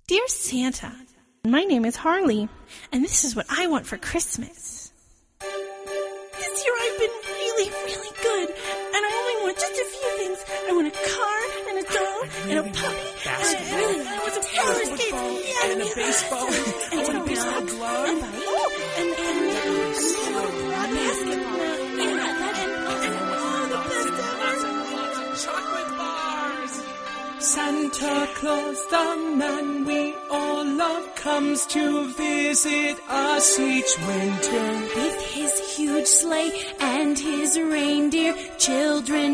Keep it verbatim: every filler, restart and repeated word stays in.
Dear Santa, my name is Harley, and this is what I want for Christmas. This year I've been really, really good, and I only want just a few things. I want a car, and a doll, and a puppy, and I really I want some roller skates, yeah, and a baseball, and, and a a baseball glove, and, oh, and, and, and a basketball, yeah, that, and, and all the best ever. Chocolate bars. Santa Claus, the man we all love, comes to visit us each winter. With his huge sleigh and his reindeer, children